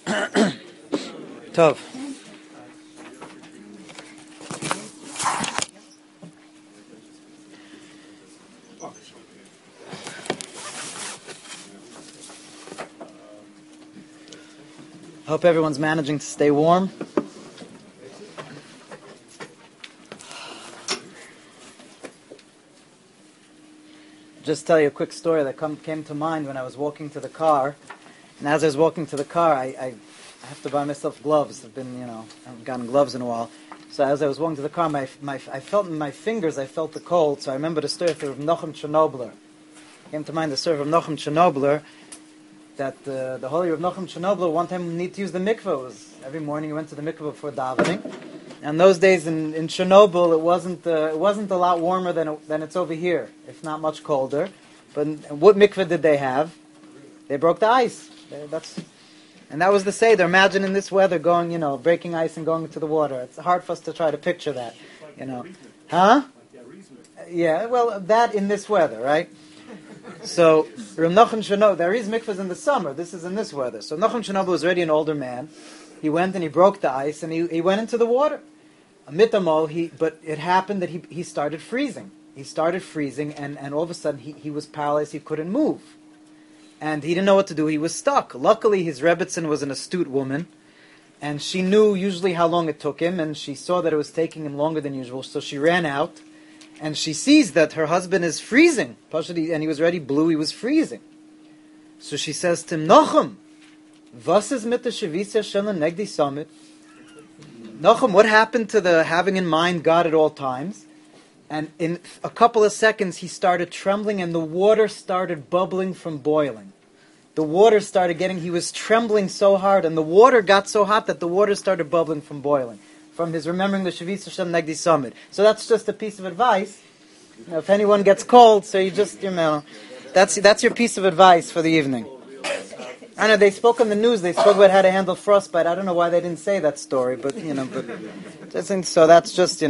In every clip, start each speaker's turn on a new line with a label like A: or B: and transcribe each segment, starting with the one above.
A: Tov. Hope everyone's managing to stay warm. Just tell you a quick story that came to mind when I was walking to the car. And as I was walking to the car, I have to buy myself gloves. I haven't gotten gloves in a while. So as I was walking to the car, I felt in my fingers, I felt the cold. So I remember the story of Nochem Chernobyl. Came to mind the story of Nochem Chernobyl, that the holy Rav Nochem Chernobyl one time needed to use the mikveh. It was every morning he went to the mikveh before davening. And those days in Chernobyl, it wasn't a lot warmer than it's over here, if not much colder. But what mikveh did they have? They broke the ice. And that was the seder. Imagine in this weather going, breaking ice and going into the water. It's hard for us to try to picture that, Huh? Yeah, well, that in this weather, right? So, Rav Nochem Chernobyl, there is mikvahs in the summer. This is in this weather. So, Nochem Chernobyl was already an older man. He went and he broke the ice and he went into the water. But it happened that he started freezing. He started freezing and all of a sudden he was paralyzed. He couldn't move. And he didn't know what to do. He was stuck. Luckily, his Rebbetzin was an astute woman. And she knew usually how long it took him. And she saw that it was taking him longer than usual. So she ran out. And she sees that her husband is freezing. And he was already blue. He was freezing. So she says to him, Nochem, was is mit der Shavisa shelen negdi samit? Nochem, what happened to the having in mind God at all times? And in a couple of seconds, he started trembling and the water started bubbling from boiling. The water started he was trembling so hard and the water got so hot that the water started bubbling from boiling. From his remembering the Shavisa Hashem Negdi Summit. So that's just a piece of advice. If anyone gets cold, so you just, that's your piece of advice for the evening. I know they spoke on the news. They spoke about how to handle frostbite. I don't know why they didn't say that story, but so that's just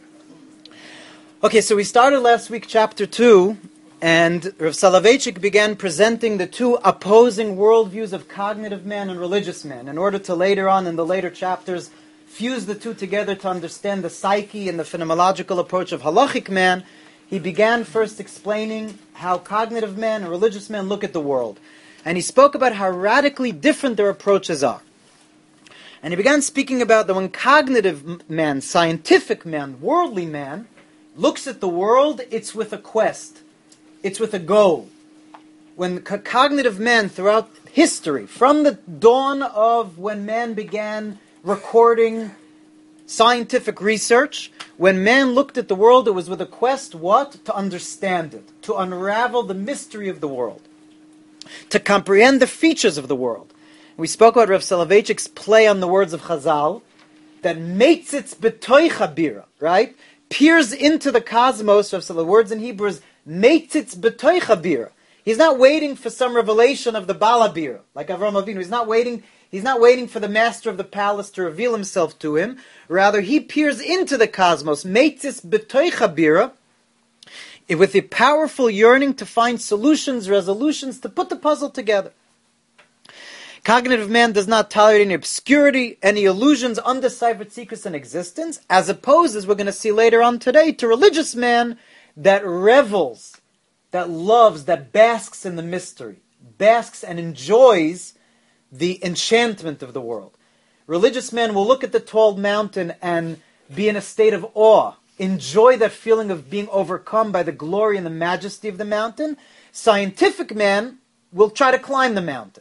A: Okay, so we started last week chapter 2, and Rav Soloveitchik began presenting the two opposing worldviews of cognitive man and religious man, in order to later on in the later chapters fuse the two together to understand the psyche and the phenomenological approach of halachic man. He began first explaining how cognitive man and religious man look at the world. And he spoke about how radically different their approaches are. And he began speaking about that when cognitive man, scientific man, worldly man, looks at the world, it's with a quest. It's with a goal. When cognitive man throughout history, from the dawn of when man began recording scientific research, when man looked at the world, it was with a quest, what? To understand it. To unravel the mystery of the world. To comprehend the features of the world. We spoke about Rav Soloveitchik's play on the words of Chazal, that meitzitz b'toicha bira, right? Peers into the cosmos. Of the words in Hebrew is meitzitz b'toicha bira. He's not waiting for some revelation of the Balabira, like Avraham Avinu. He's not waiting for the master of the palace to reveal himself to him. Rather, he peers into the cosmos, meitzitz b'toicha bira, with the powerful yearning to find solutions, resolutions, to put the puzzle together. Cognitive man does not tolerate any obscurity, any illusions, undeciphered secrets in existence, as opposed, as we're going to see later on today, to religious man that revels, that loves, that basks in the mystery, basks and enjoys the enchantment of the world. Religious man will look at the tall mountain and be in a state of awe, enjoy that feeling of being overcome by the glory and the majesty of the mountain. Scientific man will try to climb the mountain.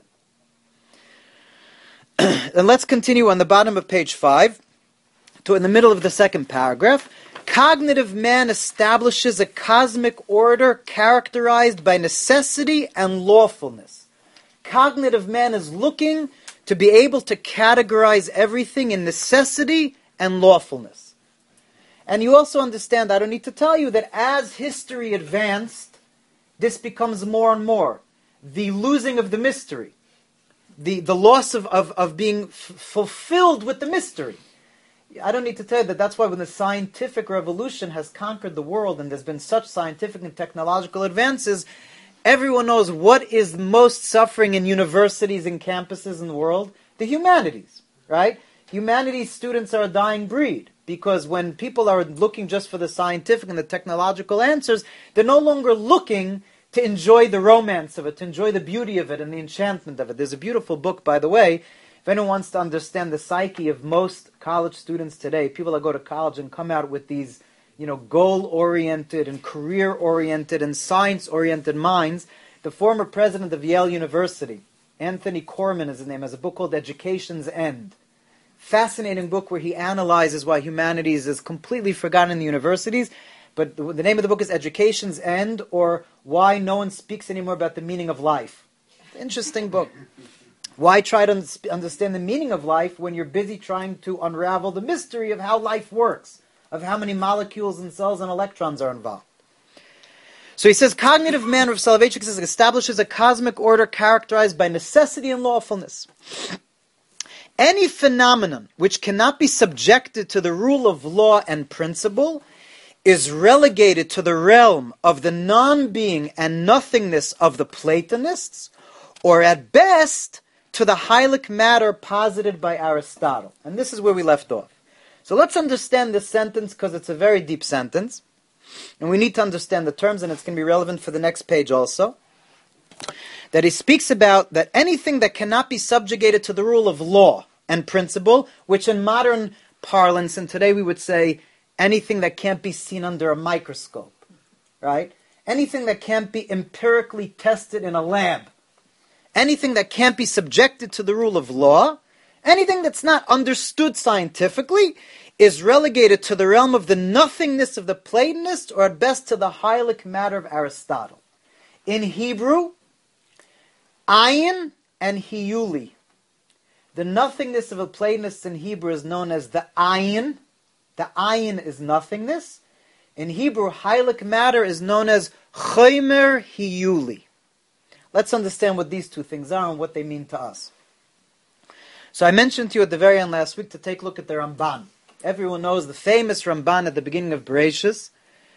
A: And let's continue on the bottom of page 5, in the middle of the second paragraph. Cognitive man establishes a cosmic order characterized by necessity and lawfulness. Cognitive man is looking to be able to categorize everything in necessity and lawfulness. And you also understand, I don't need to tell you, that as history advanced, this becomes more and more. The losing of the mystery. The loss of being fulfilled with the mystery. I don't need to tell you that that's why when the scientific revolution has conquered the world and there's been such scientific and technological advances, everyone knows what is most suffering in universities and campuses in the world. The humanities, right? Humanities students are a dying breed because when people are looking just for the scientific and the technological answers, they're no longer looking to enjoy the romance of it, to enjoy the beauty of it and the enchantment of it. There's a beautiful book, by the way, if anyone wants to understand the psyche of most college students today, people that go to college and come out with these, goal-oriented and career-oriented and science-oriented minds, the former president of Yale University, Anthony Corman is his name, has a book called Education's End. Fascinating book where he analyzes why humanities is completely forgotten in the universities. But the name of the book is Education's End, or Why No One Speaks Anymore About the Meaning of Life. Interesting book. Why try to understand the meaning of life when you're busy trying to unravel the mystery of how life works, of how many molecules and cells and electrons are involved? So he says, cognitive man of Soloveitchik says, establishes a cosmic order characterized by necessity and lawfulness. Any phenomenon which cannot be subjected to the rule of law and principle is relegated to the realm of the non-being and nothingness of the Platonists, or at best, to the Heilig matter posited by Aristotle. And this is where we left off. So let's understand this sentence because it's a very deep sentence. And we need to understand the terms, and it's going to be relevant for the next page also. That he speaks about that anything that cannot be subjugated to the rule of law and principle, which in modern parlance, and today we would say anything that can't be seen under a microscope, right? Anything that can't be empirically tested in a lab. Anything that can't be subjected to the rule of law, anything that's not understood scientifically, is relegated to the realm of the nothingness of the Platonists, or at best to the Heilig matter of Aristotle. In Hebrew, ayin and hiyuli. The nothingness of a Platonist in Hebrew is known as the ayin. The ayin is nothingness. In Hebrew, Heilig matter is known as chomer hiyuli. Let's understand what these two things are and what they mean to us. So I mentioned to you at the very end last week to take a look at the Ramban. Everyone knows the famous Ramban at the beginning of Bereshis.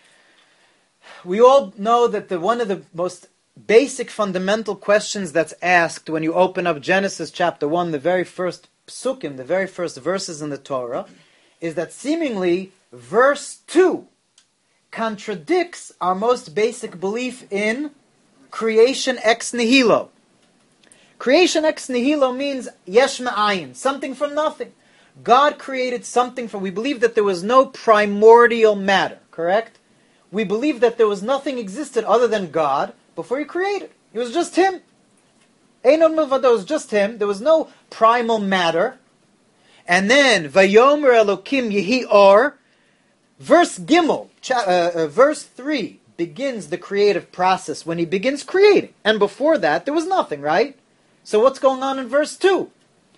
A: We all know that one of the most basic fundamental questions that's asked when you open up Genesis chapter 1, the very first psukim, the very first verses in the Torah, is that seemingly verse 2 contradicts our most basic belief in creation ex nihilo. Creation ex nihilo means yesh ma'ayin, something from nothing. God created something from... We believe that there was no primordial matter, correct? We believe that there was nothing existed other than God before He created. It was just Him. Einon milvado, it was just Him. There was no primal matter. And then, Vayomer Elokim Yehi Or, verse Gimel, verse 3, begins the creative process when He begins creating. And before that, there was nothing, right? So what's going on in verse 2?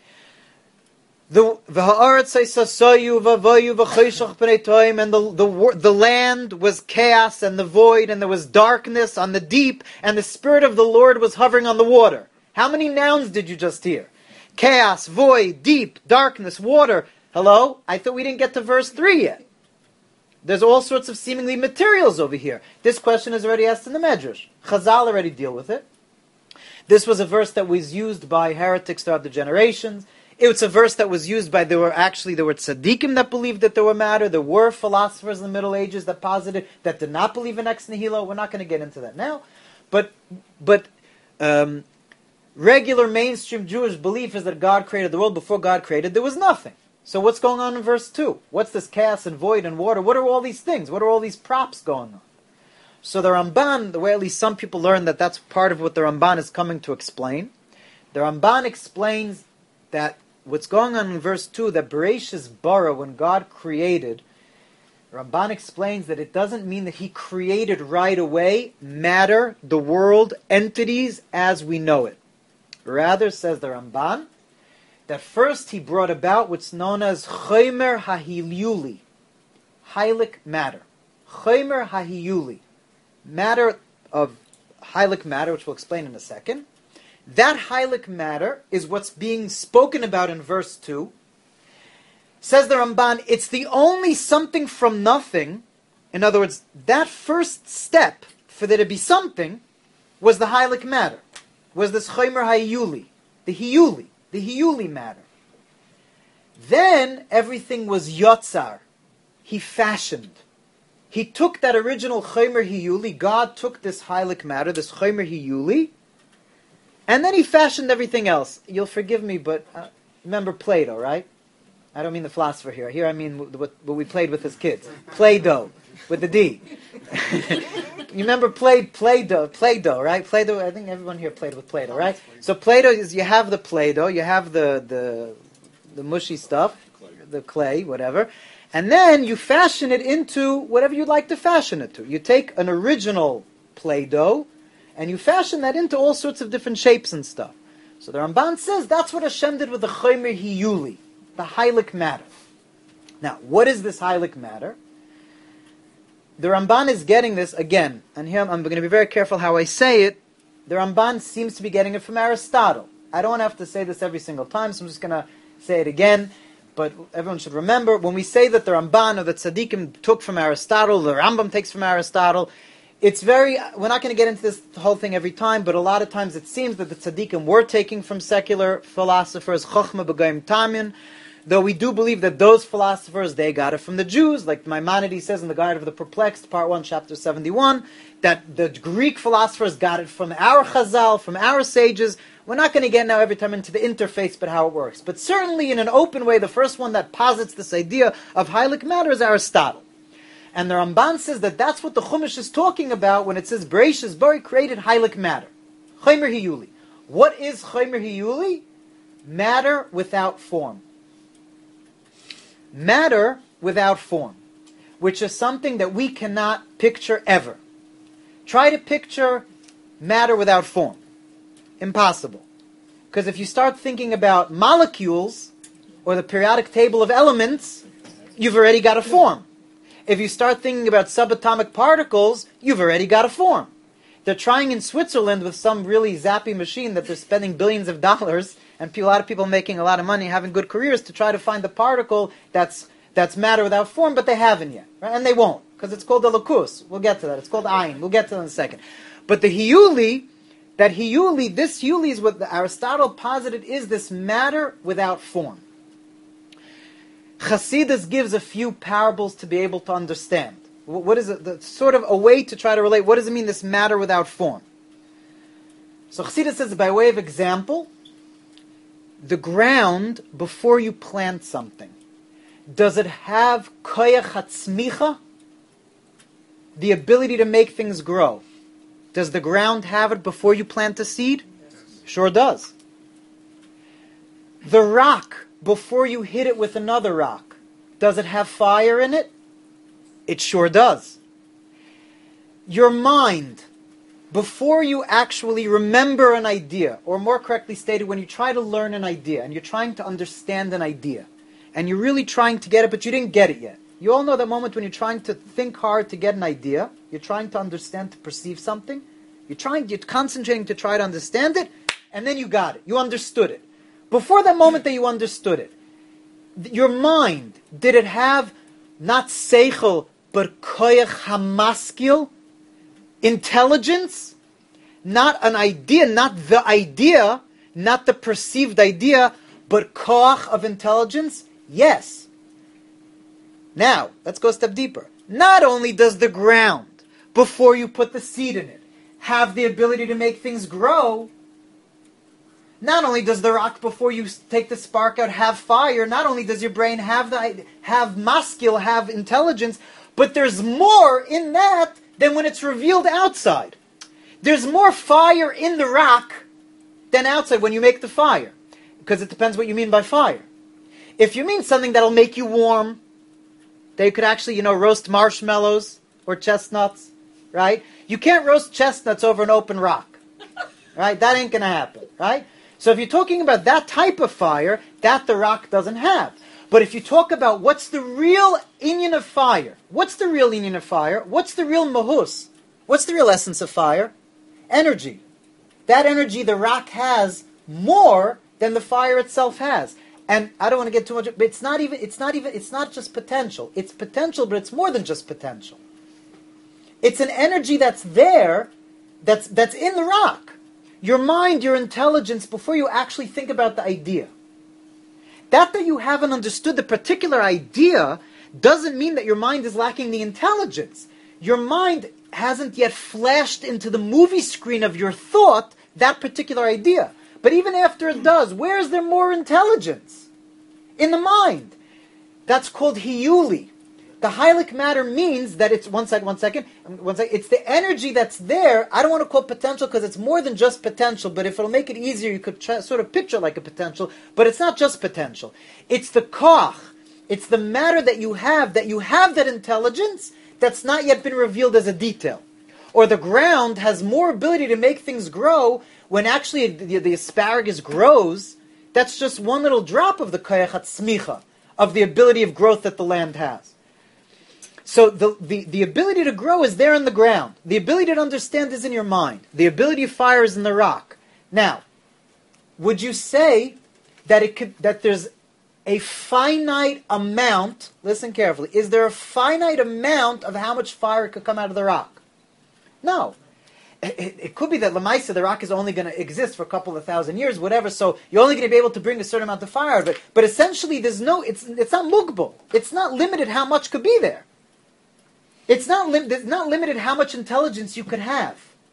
A: And the land was chaos and the void, and there was darkness on the deep, and the Spirit of the Lord was hovering on the water. How many nouns did you just hear? Chaos, void, deep, darkness, water. Hello? I thought we didn't get to verse 3 yet. There's all sorts of seemingly materials over here. This question is already asked in the Medrash. Chazal already deal with it. This was a verse that was used by heretics throughout the generations. It's a verse that was used by, there were tzaddikim that believed that there were matter. There were philosophers in the Middle Ages that did not believe in ex nihilo. We're not going to get into that now. But regular mainstream Jewish belief is that God created the world. Before God created, there was nothing. So what's going on in verse 2? What's this chaos and void and water? What are all these things? What are all these props going on? So the Ramban, the way at least some people learn that that's part of what the Ramban is coming to explain. The Ramban explains that what's going on in verse 2, that Bereshis bara, when God created, Ramban explains that it doesn't mean that He created right away matter, the world, entities as we know it. Rather, says the Ramban, that first He brought about what's known as chomer hahiyuli, heilig matter. Chomer hahiyuli, matter of heilig matter, which we'll explain in a second. That heilig matter is what's being spoken about in verse 2. Says the Ramban, it's the only something from nothing. In other words, that first step for there to be something was the heilig matter, was this chomer ha'iyuli, the hiyuli. the hiyuli matter. Then everything was yotzar. He fashioned. He took that original chomer hiyuli, God took this heilig matter, this chomer hiyuli, and then he fashioned everything else. You'll forgive me, but remember Plato, right? I don't mean the philosopher here. Here I mean what we played with as kids. Play-Doh, with the D. You remember Play-Doh, right? Play-Doh, I think everyone here played with Play-Doh, right? So Play-Doh is, you have the Play-Doh, you have the mushy stuff, the clay, whatever, and then you fashion it into whatever you'd like to fashion it to. You take an original Play-Doh, and you fashion that into all sorts of different shapes and stuff. So the Ramban says that's what Hashem did with the Chomer Hiyuli, the heilig matter. Now, what is this heilig matter? The Ramban is getting this, again, and here I'm going to be very careful how I say it. The Ramban seems to be getting it from Aristotle. I don't have to say this every single time, so I'm just going to say it again. But everyone should remember, when we say that the Ramban or the Tzaddikim took from Aristotle, the Rambam takes from Aristotle, it's very, we're not going to get into this whole thing every time, but a lot of times it seems that the Tzaddikim were taking from secular philosophers, Chochmah B'Goyim Tamin, though we do believe that those philosophers, they got it from the Jews, like Maimonides says in the Guide of the Perplexed, Part 1, Chapter 71, that the Greek philosophers got it from our Chazal, from our sages. We're not going to get now every time into the interface, but how it works. But certainly in an open way, the first one that posits this idea of heilig matter is Aristotle. And the Ramban says that that's what the Chumash is talking about when it says Bereishis Bari created heilig matter. Chomer Hiyuli. What is Chomer Hiyuli? Matter without form. Matter without form, which is something that we cannot picture ever. Try to picture matter without form. Impossible. Because if you start thinking about molecules or the periodic table of elements, you've already got a form. If you start thinking about subatomic particles, you've already got a form. They're trying in Switzerland with some really zappy machine that they're spending billions of dollars, and a lot of people making a lot of money, having good careers, to try to find the particle that's matter without form, but they haven't yet. Right? And they won't, because it's called the Lakus. We'll get to that. It's called Ayin. We'll get to that in a second. But the Hiyuli, this Hiyuli is what Aristotle posited is this matter without form. Chassidus gives a few parables to be able to understand. What is it? Sort of a way to try to relate. What does it mean, this matter without form? So Chassidus says, by way of example, the ground, before you plant something, does it have koyach hatzmicha? The ability to make things grow. Does the ground have it before you plant a seed? Yes. Sure does. The rock, before you hit it with another rock, does it have fire in it? It sure does. Your mind, before you actually remember an idea, or more correctly stated, when you try to learn an idea, and you're trying to understand an idea, and you're really trying to get it, but you didn't get it yet. You all know that moment when you're trying to think hard to get an idea, you're trying to understand, to perceive something, you're concentrating to try to understand it, and then you got it. You understood it. Before that moment that you understood it, your mind, did it have not seichel, but koyach hamaskil, intelligence? Not an idea, not the perceived idea, but koach of intelligence? Yes. Now, let's go a step deeper. Not only does the ground, before you put the seed in it, have the ability to make things grow, not only does the rock, before you take the spark out, have fire, not only does your brain have maskil, have intelligence, but there's more in that than when it's revealed outside. There's more fire in the rock than outside when you make the fire. Because it depends what you mean by fire. If you mean something that'll make you warm, that you could actually, roast marshmallows or chestnuts, right? You can't roast chestnuts over an open rock, right? That ain't going to happen, right? So if you're talking about that type of fire, that the rock doesn't have. But if you talk about what's the real inyan of fire, what's the real inyan of fire? What's the real mahus? What's the real essence of fire? Energy. That energy the rock has more than the fire itself has. And I don't want to get too much, but it's not just potential. It's potential, but it's more than just potential. It's an energy that's there, that's in the rock. your mind, your intelligence, before you actually think about the idea. That you haven't understood the particular idea doesn't mean that your mind is lacking the intelligence. Your mind hasn't yet flashed into the movie screen of your thought that particular idea. But even after it does, where is there more intelligence? In the mind. That's called hiyuli. The heilig matter means that it's, one second, it's the energy that's there. I don't want to call it potential because it's more than just potential, but if it'll make it easier, you could sort of picture like a potential, but it's not just potential. It's the koach. It's the matter that you have that intelligence that's not yet been revealed as a detail. Or the ground has more ability to make things grow when actually the asparagus grows. That's just one little drop of the koach hatzmicha, of the ability of growth that the land has. So the ability to grow is there in the ground. The ability to understand is in your mind. The ability to fire is in the rock. Now, would you say that there's a finite amount, listen carefully, is there a finite amount of how much fire could come out of the rock? No. It could be that Lamaisa, the rock is only going to exist for a couple of thousand years, whatever, so you're only going to be able to bring a certain amount of fire out of it. But essentially, it's not mugbal. It's not limited how much could be there. It's not limited how much intelligence you could have.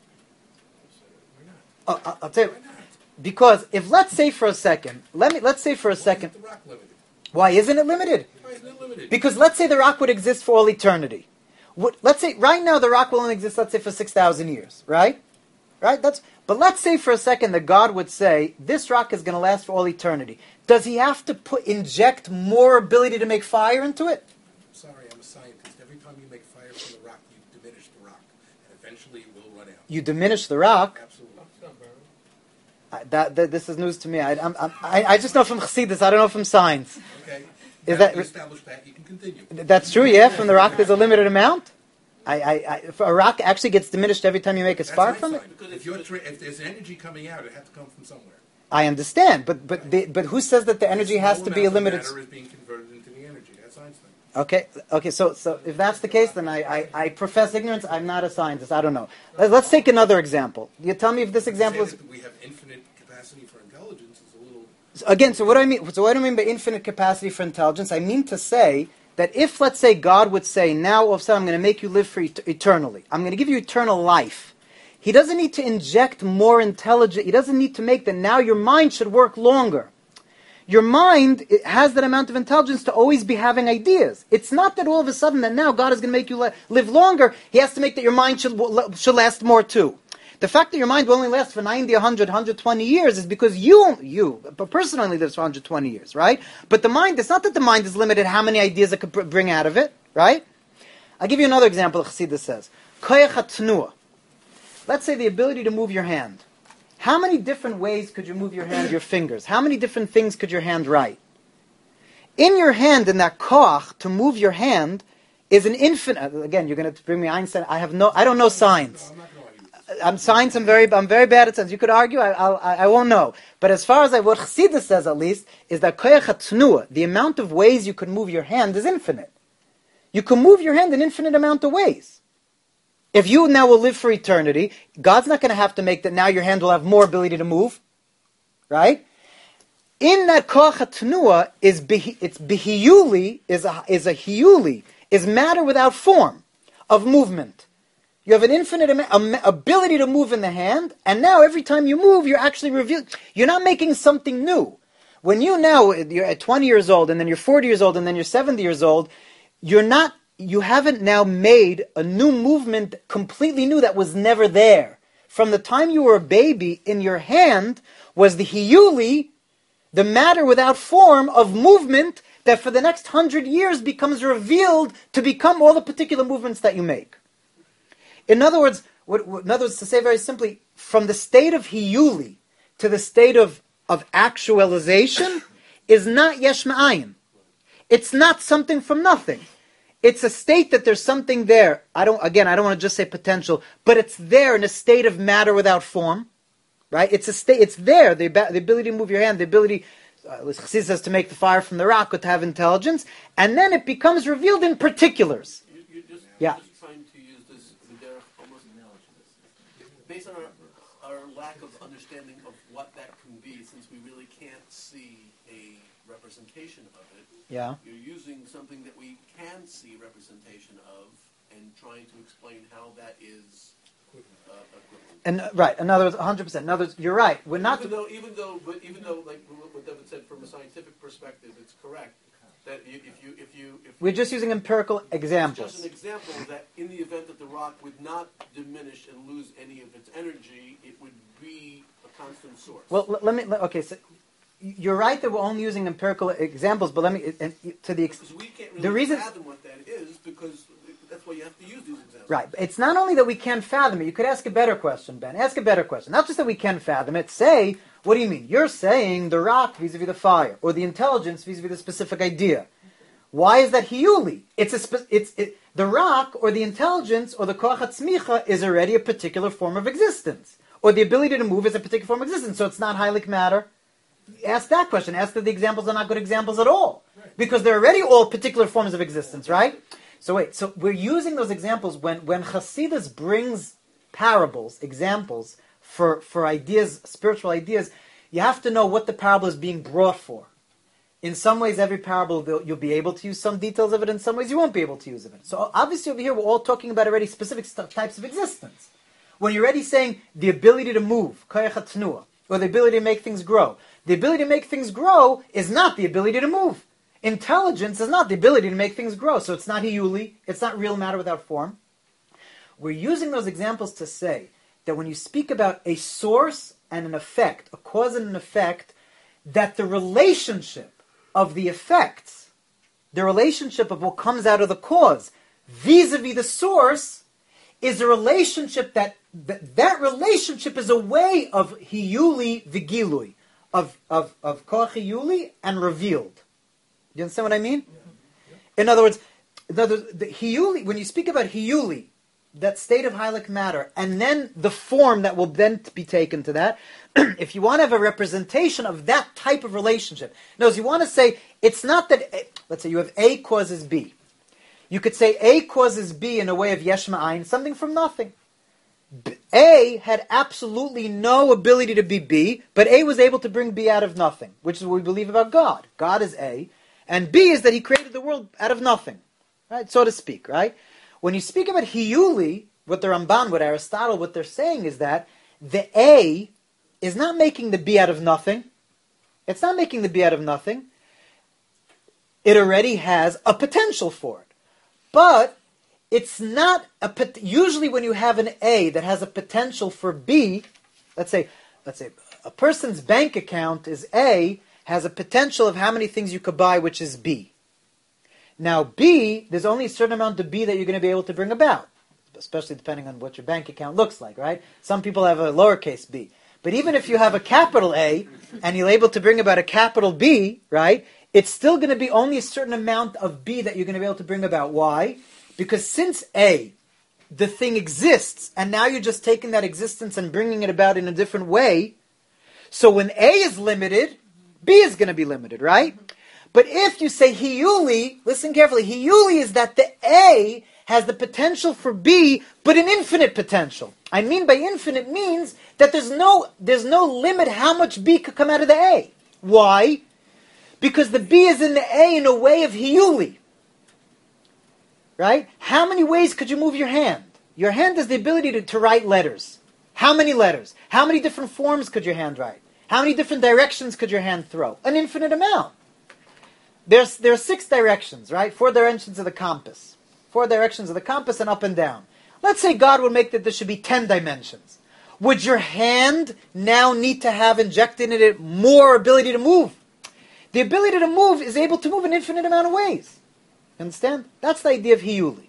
A: I'll tell you, because if let's say for a second, why isn't it limited?
B: Why isn't it limited?
A: Because let's say the rock would exist for all eternity. Let's say right now the rock will only exist, let's say, for 6,000 years, right? Right? But let's say for a second that God would say this rock is going to last for all eternity. Does He have to inject more ability to make fire into it?
B: Sorry, I'm a scientist. Every time you make fire from the rock, you diminish the rock, and eventually it will run out.
A: You diminish the rock.
B: Absolutely.
A: This is news to me. I just know from Chassidus. I don't know from science.
B: Okay.
A: Is
B: now
A: that
B: you establish that, you can continue.
A: That's true? Yeah. From the rock, there's a limited amount. If a rock actually gets diminished every time you make a spark from it.
B: Because if there's energy coming out, it has to come from somewhere.
A: I understand, but who says that the energy has to be a limited?
B: Matter is being converted into the energy. That's Einstein.
A: Okay. So if that's the case, then I profess ignorance. I'm not a scientist. I don't know. Let's take another example. You tell me if this example is.
B: We have infinite capacity for intelligence. Is a little.
A: Again, so what do I mean? So what do I mean by infinite capacity for intelligence? I mean to say that if, let's say, God would say, now all of a sudden I'm going to make you live for eternally. I'm going to give you eternal life. He doesn't need to inject more intelligence. He doesn't need to make that now your mind should work longer. Your mind has that amount of intelligence to always be having ideas. It's not that all of a sudden that now God is going to make you live longer. He has to make that your mind should last more too. The fact that your mind will only last for 90, 100, 120 years is because a person only lives for 120 years, right? But the mind, it's not that the mind is limited how many ideas it could bring out of it, right? I'll give you another example. Chassidus says, Koyach HaTnua. Let's say the ability to move your hand. How many different ways could you move your hand, your fingers? How many different things could your hand write? In your hand, in that koach, to move your hand, is an infinite. Again, you're going to bring me Einstein. I don't know science. I'm very bad at science. You could argue, I won't know. But as far as what Chassidus says, at least, is that koyach hatnua, the amount of ways you can move your hand is infinite. You can move your hand an infinite amount of ways. If you now will live for eternity, God's not going to have to make that now your hand will have more ability to move, right? In that koach hatnua is bihiyuli, is a hiyuli, is matter without form of movement. You have an infinite ability to move in the hand, and now every time you move, you're actually revealing. You're not making something new. When you're at 20 years old, and then you're 40 years old, and then you're 70 years old, you haven't now made a new movement completely new that was never there. From the time you were a baby, in your hand was the hiyuli, the matter without form of movement that for the next 100 years becomes revealed to become all the particular movements that you make. In other words, to say very simply, from the state of hiyuli to the state of actualization is not yesh ma'ayin. It's not something from nothing. It's a state that there's something there. I don't want to just say potential, but it's there in a state of matter without form, right? It's a state. It's there. The ability to move your hand, the ability, Chassidus says, to make the fire from the rock, or to have intelligence, and then it becomes revealed in particulars.
C: You're just trying to use this almost based on our lack of understanding of what that can be, since we really can't see a representation of it.
A: Yeah.
C: You're using something that we can see representation of and trying to explain how that is equivalent.
A: And right, in other words, 100%. In other words, you're right. We're not.
C: Even though, like what David said, from a scientific perspective, it's correct that
A: We're just using empirical examples.
C: It's just an example that in the event that the rock would not diminish and lose any of its energy, it would be a constant source.
A: Well, okay, so you're right that we're only using empirical examples, but
C: because we can't really fathom what that is, because that's why you have to use these examples.
A: Right. It's not only that we can't fathom it. You could ask a better question, Ben. Ask a better question. Not just that we can fathom it. Say, what do you mean? You're saying the rock vis-a-vis the fire, or the intelligence vis-a-vis the specific idea. Why is that hiyuli? The rock, or the intelligence, or the koach hatzmicha is already a particular form of existence. Or the ability to move is a particular form of existence, so it's not heilig matter. Ask that question. Ask that the examples are not good examples at all. Right. Because they're already all particular forms of existence, right? So we're using those examples when Chassidus brings parables, examples, for ideas, spiritual ideas, you have to know what the parable is being brought for. In some ways, every parable, you'll be able to use some details of it. In some ways, you won't be able to use of it. So obviously over here, we're all talking about already specific types of existence. When you're already saying the ability to move, koach hatnua, or the ability to make things grow. The ability to make things grow is not the ability to move. Intelligence is not the ability to make things grow. So it's not hiyuli. It's not real matter without form. We're using those examples to say that when you speak about a source and an effect, a cause and an effect, that the relationship of the effects, the relationship of what comes out of the cause, vis-a-vis the source, is a relationship that relationship is a way of hiyuli vigilui, of koach hiyuli and revealed. Do you understand what I mean? Yeah. In other words, the hiyuli, when you speak about hiyuli, that state of heilig matter, and then the form that will then be taken to that, if you want to have a representation of that type of relationship, notice you want to say, it's not that, let's say you have A causes B. You could say A causes B in a way of yesh ma'ayin, something from nothing. A had absolutely no ability to be B, but A was able to bring B out of nothing, which is what we believe about God. God is A, and B is that He created the world out of nothing, right? So to speak, right? When you speak about hiyuli, what the Ramban, what Aristotle, what they're saying is that the A is not making the B out of nothing. It's not making the B out of nothing. It already has a potential for it. But it's not usually when you have an A that has a potential for B, let's say a person's bank account is A, has a potential of how many things you could buy, which is B. Now B, there's only a certain amount of B that you're going to be able to bring about, especially depending on what your bank account looks like, right? Some people have a lowercase b. But even if you have a capital A and you're able to bring about a capital B, right, it's still going to be only a certain amount of B that you're going to be able to bring about. Why? Because since A, the thing exists, and now you're just taking that existence and bringing it about in a different way, so when A is limited, B is going to be limited, right? But if you say hiyuli, listen carefully, hiyuli is that the A has the potential for B, but an infinite potential. I mean by infinite means that there's no limit how much B could come out of the A. Why? Because the B is in the A in a way of hiyuli. Right? How many ways could you move your hand? Your hand has the ability to write letters. How many letters? How many different forms could your hand write? How many different directions could your hand throw? An infinite amount. There are 6 directions, right? 4 directions of the compass. 4 directions of the compass and up and down. Let's say God would make that there should be 10 dimensions. Would your hand now need to have injected in it more ability to move? The ability to move is able to move an infinite amount of ways. You understand? That's the idea of hiyuli.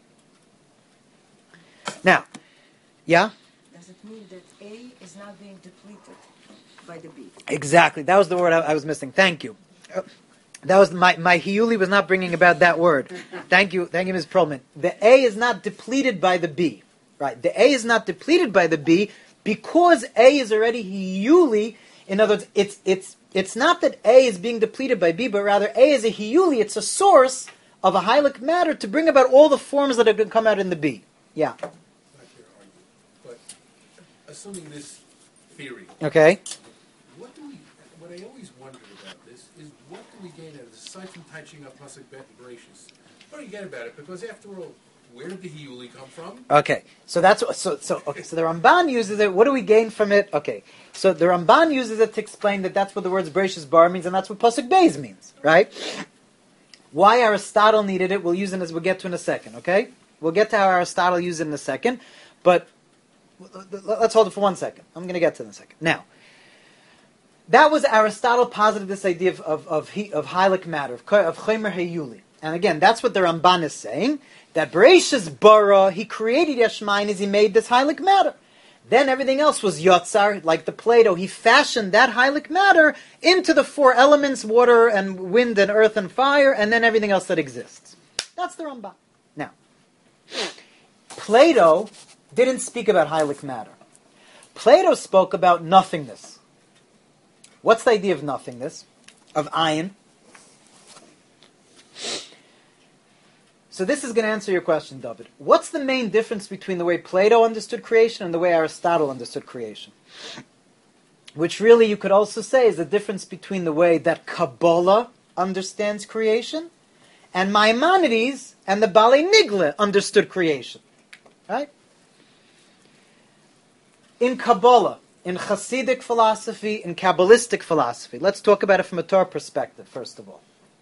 A: Now, yeah?
D: Does it mean that A is not being depleted by the B?
A: Exactly. That was the word I was missing. Thank you. That was my hiyuli was not bringing about that word. Thank you, Ms. Perlman. The A is not depleted by the B, right? The A is not depleted by the B because A is already hiyuli. In other words, it's not that A is being depleted by B, but rather A is a hiyuli. It's a source of a heilig matter to bring about all the forms that are going to come out in the B. Yeah.
B: Not here to argue, but assuming this theory.
A: Okay.
B: What I always wondered about this is what do we gain out of this, aside from touching up Pasuk Bet and Bereshis? What do you get about it? Because after all, where did the Hiyuli come from?
A: Okay. So that's so the Ramban uses it. What do we gain from it? Okay. So the Ramban uses it to explain that that's what the words Bereshis Bar means, and that's what Pasuk Beis means, right? Why Aristotle needed it, we'll use it as we'll get to in a second. Okay. We'll get to how Aristotle used it in a second, but let's hold it for 1 second. I'm going to get to it in a second. Now, that was Aristotle posited this idea of hylic matter, of Chomer Heyuli. And again, that's what the Ramban is saying, that Bereshis bara, he created Yashmain as he made this hylic matter. Then everything else was Yotzar, like the Plato. He fashioned that hylic matter into the 4 elements, water and wind and earth and fire, and then everything else that exists. That's the Ramban. Now, Plato didn't speak about hylic matter. Plato spoke about nothingness. What's the idea of nothingness? Of ayin? So this is going to answer your question, David. What's the main difference between the way Plato understood creation and the way Aristotle understood creation? Which really you could also say is the difference between the way that Kabbalah understands creation and Maimonides and the Balei Nigla understood creation. Right? In Kabbalah, in Hasidic philosophy, in Kabbalistic philosophy, let's talk about it from a Torah perspective, first of all.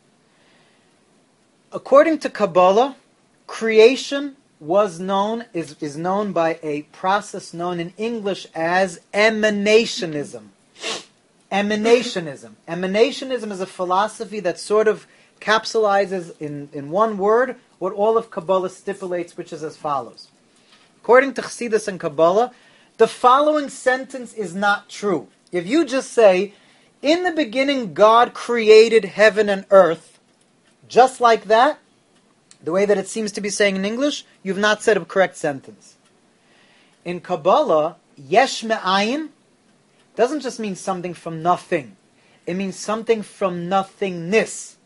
A: According to Kabbalah, creation is known by a process known in English as emanationism. Emanationism. Emanationism is a philosophy that sort of capsulizes in one word what all of Kabbalah stipulates, which is as follows. According to Chassidus and Kabbalah, the following sentence is not true. If you just say, in the beginning God created heaven and earth, just like that, the way that it seems to be saying in English, you've not said a correct sentence. In Kabbalah, yesh me'ayin doesn't just mean something from nothing. It means something from nothingness.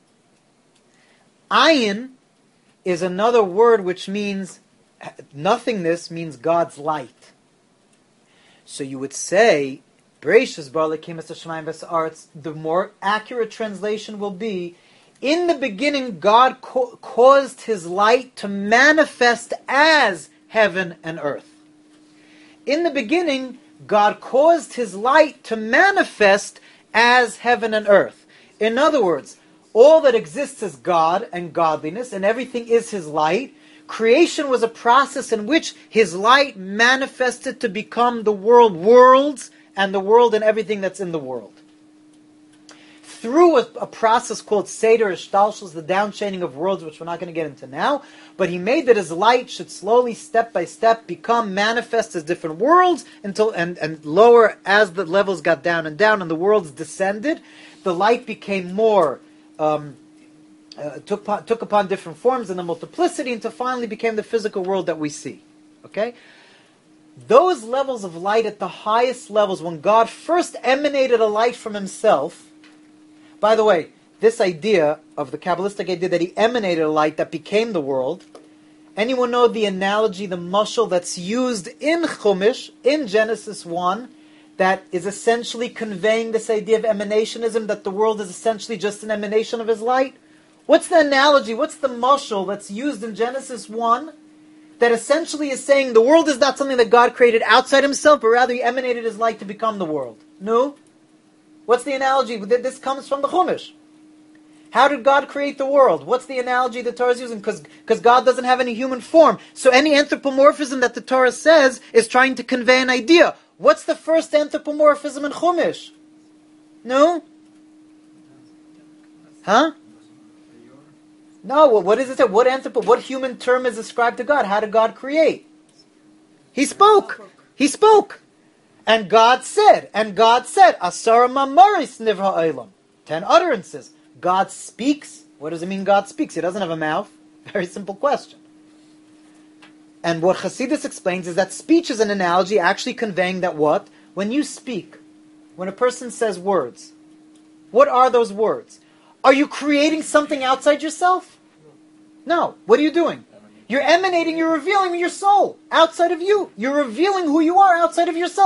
A: Ayin is another word which means, nothingness means God's light. So you would say, Bereshis bara Elokim es hashamayim v'ha'aretz, the more accurate translation will be, in the beginning God caused His light to manifest as heaven and earth. In the beginning, God caused His light to manifest as heaven and earth. In other words, all that exists is God and godliness, and everything is His light. Creation was a process in which His light manifested to become the worlds, and the world and everything that's in the world. Through a process called Seder Ishtalshus, the downchaining of worlds, which we're not going to get into now, but He made that His light should slowly, step by step, become manifest as different worlds, until and lower as the levels got down and the worlds descended. The light became more... took upon different forms and the multiplicity until finally became the physical world that we see. Okay? Those levels of light at the highest levels, when God first emanated a light from Himself, by the way, this idea of the Kabbalistic idea that He emanated a light that became the world, anyone know the analogy, the mashal that's used in Chumash, in Genesis 1, that is essentially conveying this idea of emanationism, that the world is essentially just an emanation of His light? What's the analogy, what's the mashal that's used in Genesis 1 that essentially is saying the world is not something that God created outside Himself, but rather He emanated His light to become the world? No? What's the analogy? This comes from the Chumash. How did God create the world? What's the analogy the Torah is using? Because God doesn't have any human form. So any anthropomorphism that the Torah says is trying to convey an idea. What's the first anthropomorphism in Chumash? No? Huh? No, what is it? What human term is ascribed to God? How did God create? He spoke. He spoke. And God said, Asara mamaris nivra olam. 10 utterances. God speaks. What does it mean God speaks? He doesn't have a mouth. Very simple question. And what Chassidus explains is that speech is an analogy actually conveying that what? When you speak, when a person says words, what are those words? Are you creating something outside yourself? No. What are you doing? You're emanating, you're revealing your soul outside of you. You're revealing who you are outside of yourself.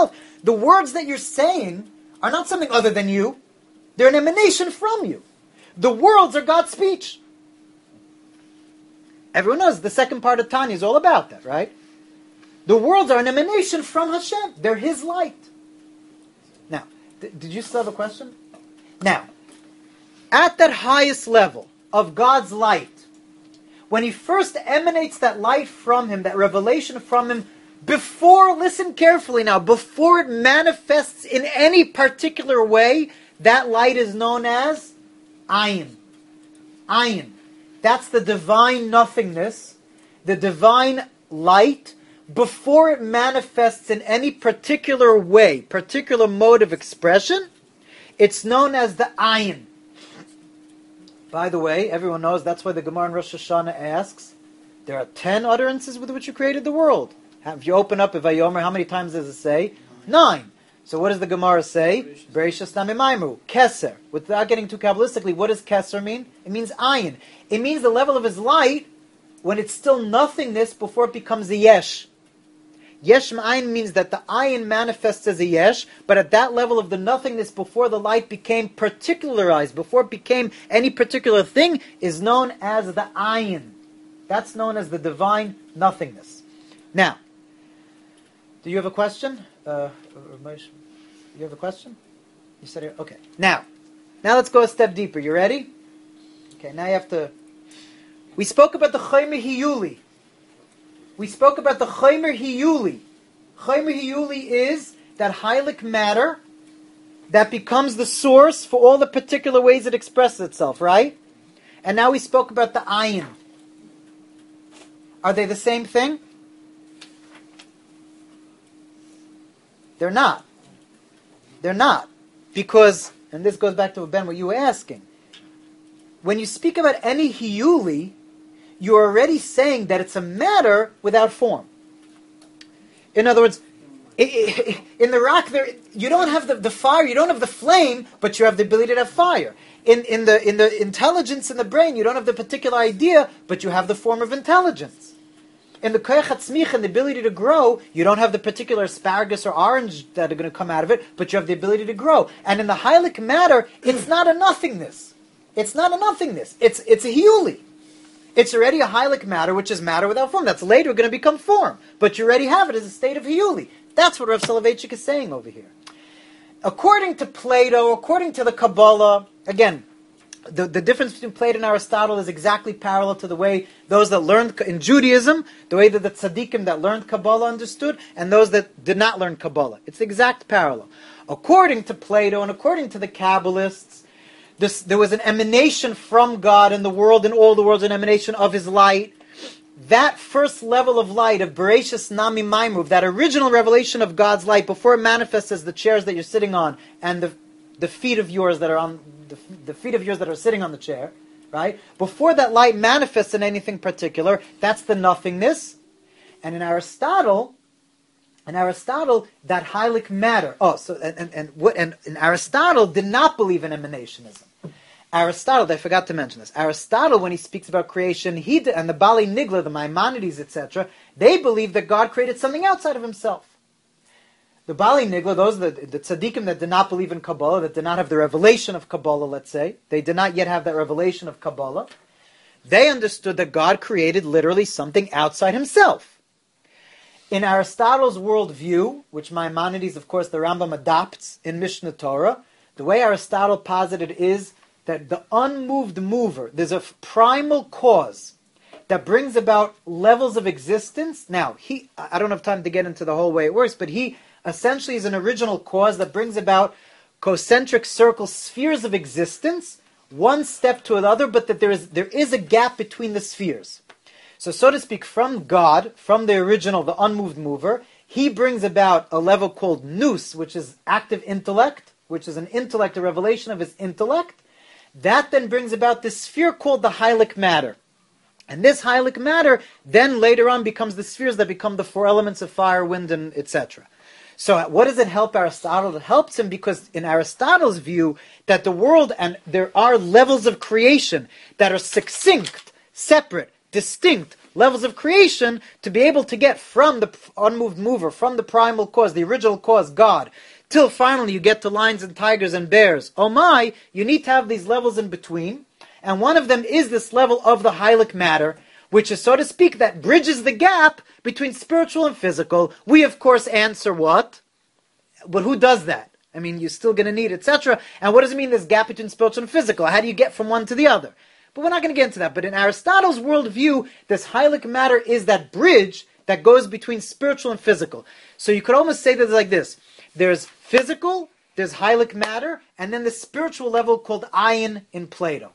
A: The words that you're saying are not something other than you. They're an emanation from you. The worlds are God's speech. Everyone knows the second part of Tanya is all about that, right? The worlds are an emanation from Hashem. They're His light. Now, did you still have a question? Now, at that highest level of God's light, when He first emanates that light from Him, that revelation from Him, before, listen carefully now, before it manifests in any particular way, that light is known as Ayin. Ayin. That's the divine nothingness, the divine light, before it manifests in any particular way, particular mode of expression, it's known as the Ayin. By the way, everyone knows that's why the Gemara in Rosh Hashanah asks, there are 10 utterances with which you created the world. If you open up a Vayomer, how many times does it say? 9. So what does the Gemara say? Bereshis Namimaimru, Keser. Without getting too Kabbalistically, what does Keser mean? It means Ayin. It means the level of His light when it's still nothingness before it becomes a Yesh. Yesh Ma'ayin means that the Ayin manifests as a Yesh, but at that level of the nothingness before the light became particularized, before it became any particular thing, is known as the Ayin. That's known as the divine nothingness. Now, do you have a question? You have a question? You said it? Okay. Now let's go a step deeper. You ready? Okay, now you have to... We spoke about the Chaymer Hiyuli. We spoke about the Chaymer Hiyuli. Chaymer Hiyuli is that Heilig matter that becomes the source for all the particular ways it expresses itself, right? And now we spoke about the Ayin. Are they the same thing? They're not. They're not. Because, and this goes back to Ben, what you were asking. When you speak about any hiyuli, you're already saying that it's a matter without form. In other words, in the rock, you don't have the fire, you don't have the flame, but you have the ability to have fire. In the intelligence in the brain, you don't have the particular idea, but you have the form of intelligence. In the koyach hatzmich and the ability to grow, you don't have the particular asparagus or orange that are going to come out of it, but you have the ability to grow. And in the heilig matter, it's not a nothingness. It's not a nothingness. It's a hiyuli. It's already a heilig matter, which is matter without form. That's later going to become form. But you already have it as a state of hiyuli. That's what Rav Soloveitchik is saying over here. According to Plato, according to the Kabbalah, again, the difference between Plato and Aristotle is exactly parallel to the way those that learned in Judaism, the way that the tzaddikim that learned Kabbalah understood, and those that did not learn Kabbalah. It's the exact parallel. According to Plato and according to the Kabbalists, there was an emanation from God in the world, in all the worlds, an emanation of His light. That first level of light, of Bereshis Nami Maimru, that original revelation of God's light, before it manifests as the chairs that you're sitting on, and the feet of yours that are on the feet of yours that are sitting on the chair, right? Before that light manifests in anything particular, that's the nothingness. And in Aristotle, that heilig matter. And Aristotle did not believe in emanationism. Aristotle, I forgot to mention this. Aristotle, when he speaks about creation, and the Bali Nigla, the Maimonides, etc., they believe that God created something outside of Himself. The Bali Nigla, those the tzaddikim that did not believe in Kabbalah, that did not have the revelation of Kabbalah, let's say, they did not yet have that revelation of Kabbalah, they understood that God created literally something outside Himself. In Aristotle's worldview, which Maimonides, of course, the Rambam adopts in Mishnah Torah, the way Aristotle posited is that the unmoved mover, there's a primal cause that brings about levels of existence. Now, I don't have time to get into the whole way it works, but he essentially is an original cause that brings about concentric circle spheres of existence, one step to another, but that there is a gap between the spheres. So to speak, from God, from the original, the unmoved mover, He brings about a level called nous, which is active intellect, which is an intellect, a revelation of His intellect. That then brings about this sphere called the heilig matter. And this heilig matter then later on becomes the spheres that become the 4 elements of fire, wind, and etc. So what does it help Aristotle? It helps him because in Aristotle's view that the world, and there are levels of creation that are succinct, separate, distinct, levels of creation to be able to get from the unmoved mover, from the primal cause, the original cause, God, till finally you get to lions and tigers and bears. Oh my, you need to have these levels in between. And one of them is this level of the Heilig matter, which is, so to speak, that bridges the gap between spiritual and physical. We, of course, answer what? But who does that? I mean, you're still going to need, etc. And what does it mean, this gap between spiritual and physical? How do you get from one to the other? But we're not going to get into that. But in Aristotle's worldview, this Heilig matter is that bridge that goes between spiritual and physical. So you could almost say that like this. There's physical, there's Heilig matter, and then the spiritual level called Ayin in Plato.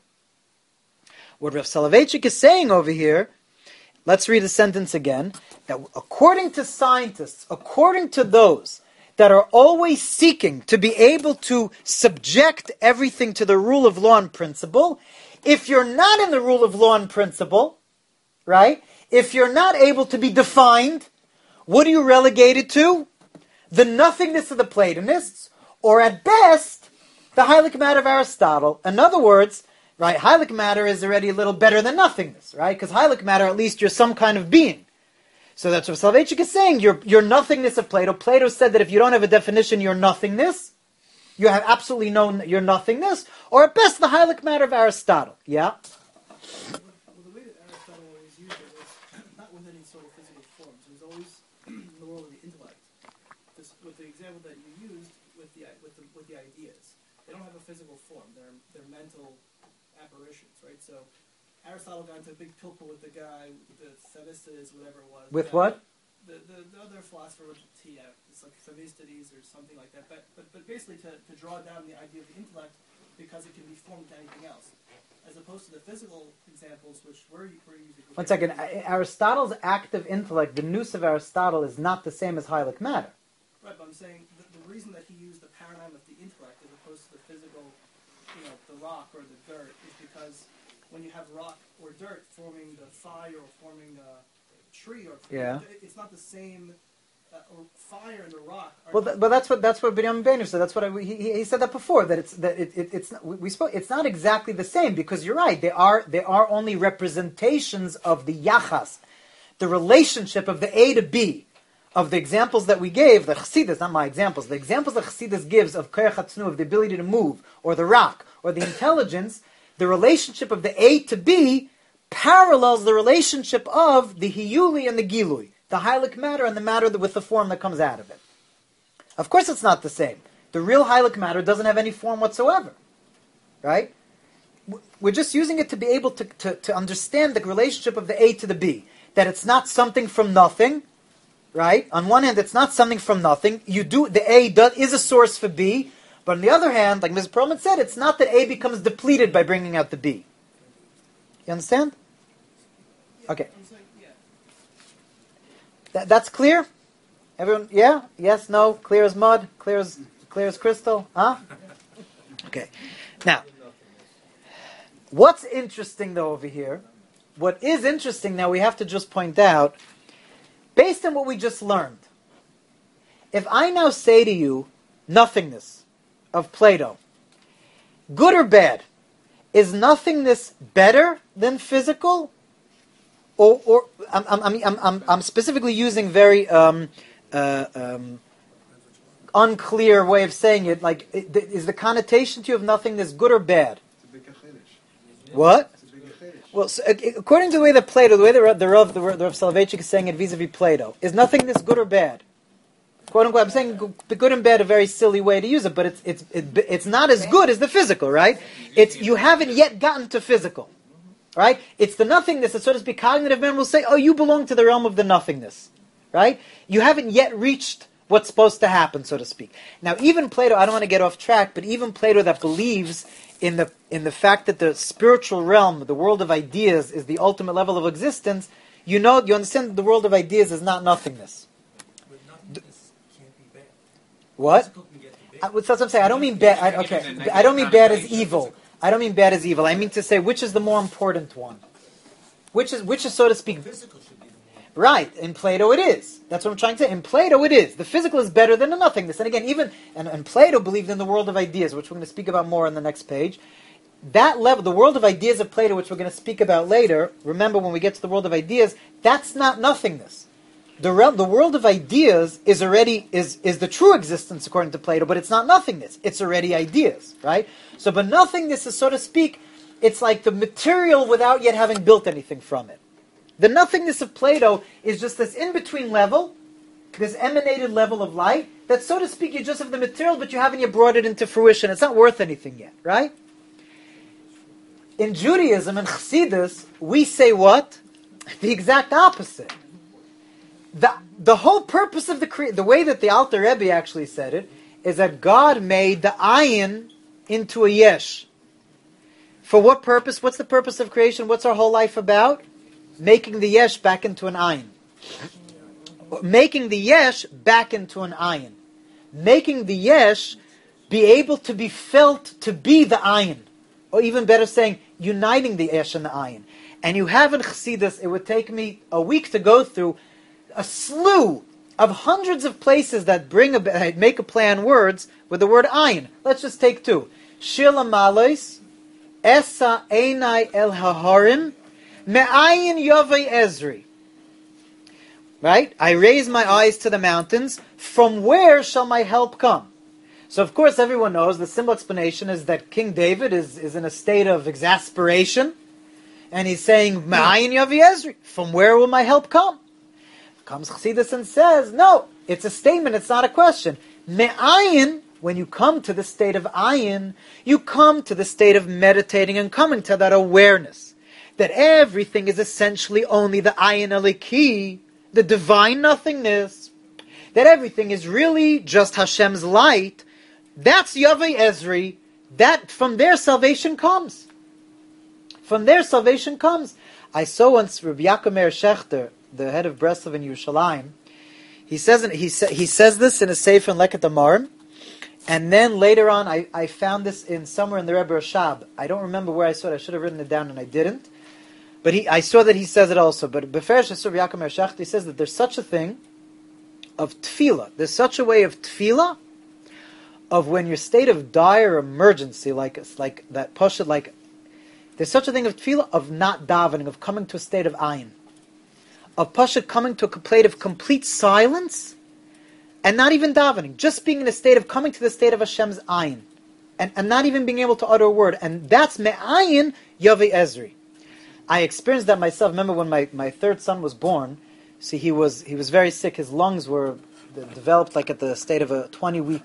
A: What Rav Soloveitchik is saying over here, let's read the sentence again, that according to scientists, according to those that are always seeking to be able to subject everything to the rule of law and principle, if you're not in the rule of law and principle, right, if you're not able to be defined, what are you relegated to? The nothingness of the Platonists, or at best, the Heilig matter of Aristotle. In other words, right, Heilig matter is already a little better than nothingness, right? Because Heilig matter, at least you're some kind of being. So that's what Soloveitchik is saying. Your nothingness of Plato. Plato said that if you don't have a definition, you're nothingness. You have absolutely your nothingness. Or at best, the Heilig matter of Aristotle. Yeah?
E: Well, the way that Aristotle always used it was not with any sort of physical forms. It was always in the world of the intellect. With the example that you used with the ideas. They don't have a physical form. They're mental apparitions, right? So Aristotle got into a big pilpul with the guy, the Themistocles, whatever it was.
A: With what?
E: The other philosopher with T. It's like Themistocles or something like that. But basically to draw down the idea of the intellect because it can be formed to anything else, as opposed to the physical examples which we're using.
A: One second. Aristotle's active intellect, the nous of Aristotle, is not the same as Heilig matter.
E: Right, but I'm saying the reason that he used the paradigm of the intellect as opposed to the physical, the rock or the dirt, is because when you have rock or dirt forming the fire or forming a tree, it's not the same. Or fire and the rock. But
A: that's what Binyamin Beiner said. That's what he said that before. That it's not exactly the same, because you're right. They are only representations of the yachas, the relationship of the A to B. Of the examples that we gave, the Chassidus, not my examples, the examples that Chassidus gives of Koyach HaTznua, of the ability to move, or the rock, or the intelligence, the relationship of the A to B parallels the relationship of the Hiyuli and the Gilui, the Heilig matter and the matter with the form that comes out of it. Of course it's not the same. The real Heilig matter doesn't have any form whatsoever. Right? We're just using it to be able to understand the relationship of the A to the B. That it's not something from nothing. Right? On one hand, it's not something from nothing. The A is a source for B, but on the other hand, like Ms. Perlman said, it's not that A becomes depleted by bringing out the B. You understand? Okay. That's clear? Everyone? Yeah? Yes? No? Clear as mud? Clear as crystal? Huh? Okay. Now, what's interesting though over here? What is interesting now, we have to just point out. Based on what we just learned, if I now say to you, nothingness of Plato, good or bad, is nothingness better than physical? Or I'm specifically using very unclear way of saying it. Like, is the connotation to you of nothingness good or bad? What? Well, so, according to the way that Plato, the way the Rav Soloveitchik is saying it vis-a-vis Plato, is nothingness good or bad? Quote unquote. I'm saying good and bad, a very silly way to use it, but it's not as good as the physical, right? You haven't yet gotten to physical, right? It's the nothingness that, so to speak, cognitive man will say, oh, you belong to the realm of the nothingness, right? You haven't yet reached what's supposed to happen, so to speak. Now, even Plato, I don't want to get off track, but even Plato that believes in the fact that the spiritual realm, the world of ideas, is the ultimate level of existence, you understand that the world of ideas is not nothingness.
B: But nothingness can't be bad.
A: What?
B: Physical can get to bad.
A: That's what I'm saying. I don't mean bad. I don't mean bad as evil. I don't mean bad as evil. I mean to say which is the more important one. Which is so to speak.
B: Physical should be the more.
A: Right. In Plato it is. That's what I'm trying to say. In Plato it is. The physical is better than the nothingness. And again, and Plato believed in the world of ideas, which we're going to speak about more on the next page. that level, the world of ideas of Plato, which we're going to speak about later, remember when we get to the world of ideas, that's not nothingness. The world of ideas is the true existence according to Plato, but it's not nothingness. It's already ideas, right? So, but nothingness is, so to speak, it's like the material without yet having built anything from it. The nothingness of Plato is just this in-between level, this emanated level of light, that, so to speak, you just have the material, but you haven't yet brought it into fruition. It's not worth anything yet, right? In Judaism and Chassidus, we say what? The exact opposite. The whole purpose of the way that the Alter Rebbe actually said it, is that God made the ayin into a yesh. For what purpose? What's the purpose of creation? What's our whole life about? Making the yesh back into an ayin. Making the yesh back into an ayin. Making the yesh be able to be felt to be the ayin. Or even better saying, uniting the yesh and the ayin. And you have in Chassidus, it would take me a week to go through a slew of hundreds of places that make a play on words with the word ayin. Let's just take two. Shir Lamalois, Esa Einai El Haharim, Me'ayin Yovei Ezri. Right? I raise my eyes to the mountains. From where shall my help come? So of course everyone knows the simple explanation is that King David is in a state of exasperation. And he's saying, Me'ayin Yovei Ezri. From where will my help come? Comes Chassidus and says, no, it's a statement, it's not a question. Me'ayin, when you come to the state of ayin, you come to the state of meditating and coming to that awareness that everything is essentially only the ayin aliki, the divine nothingness, that everything is really just Hashem's light. That's Yavei Ezri. That from there salvation comes. From there salvation comes. I saw once Rabbi Yaakov Meir Shechter, the head of Breslov in Yerushalayim. He says this in a sefer in Leket Amarim, and then later on I found this in somewhere in the Rebbe Rashab. I don't remember where I saw it. I should have written it down and I didn't. But I saw that he says it also. But Beferish Rabbi Yaakov Meir Shechter, he says that there's such a thing of tefillah. There's such a way of tefillah of when your state of dire emergency, like that pashut, like there's such a thing of tefillah of not davening, of coming to a state of ayin. Of Pasha coming to a plate of complete silence and not even davening, just being in a state of coming to the state of Hashem's ayin and not even being able to utter a word. And that's me'ayin Yavei Ezri. I experienced that myself. Remember when my third son was born, see, he was very sick. His lungs were developed like at the state of a 20-week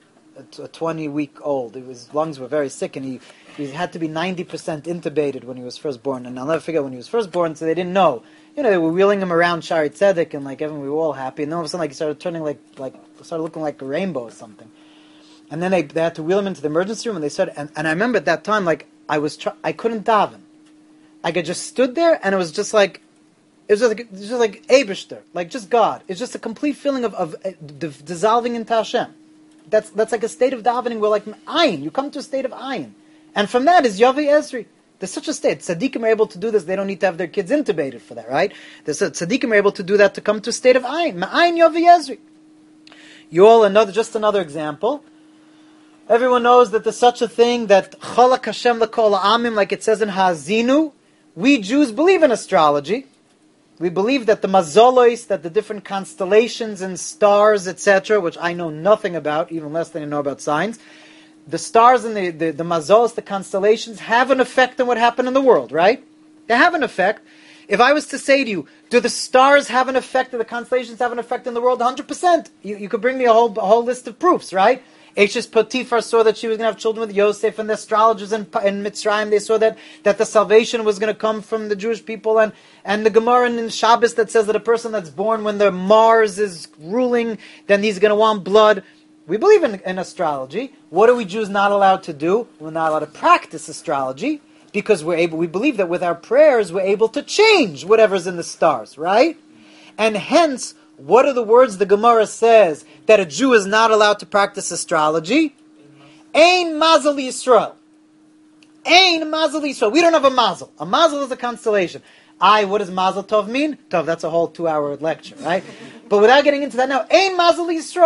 A: old. His lungs were very sick and he had to be 90% intubated when he was first born. And I'll never forget when he was first born, so they didn't know. They were wheeling him around Shari Tzedek, and we were all happy. And then all of a sudden, he started turning started looking like a rainbow or something. And then they had to wheel him into the emergency room, and they started. And I remember at that time, I couldn't daven. I just stood there, and it was just like Eibishter, like just God. It's just a complete feeling of dissolving into Hashem. That's like a state of davening where ayin, you come to a state of ayin, and from that is Yavei Ezri. There's such a state. Tzaddikim are able to do this. They don't need to have their kids intubated for that, right? Tzaddikim are able to do that to come to a state of ayin. Ma'ayin Yavei Ezri. You all just another example. Everyone knows that there's such a thing that Chalak Hashem l'kol ha'amim, like it says in Ha'azinu. We Jews believe in astrology. We believe that the mazolos, that the different constellations and stars, etc., which I know nothing about, even less than I know about science. The stars and the mazolos, the constellations, have an effect on what happened in the world, right? They have an effect. If I was to say to you, do the stars have an effect, do the constellations have an effect in the world? 100%. You could bring me a whole list of proofs, right? Eshes Potiphar saw that she was going to have children with Yosef, and the astrologers in Mitzrayim, they saw that the salvation was going to come from the Jewish people, and the Gemara in Shabbos that says that a person that's born when the Mars is ruling, then he's going to want blood. We believe in astrology. What are we Jews not allowed to do? We're not allowed to practice astrology because we believe that with our prayers we're able to change whatever's in the stars, right? And hence, what are the words the Gemara says that a Jew is not allowed to practice astrology? Ein mazel Yisrael. Ein mazel Yisrael. We don't have a mazel. A mazel is a constellation. What does mazel tov mean? Tov, that's a whole 2-hour lecture, right? But without getting into that now, ein mazel Yisrael.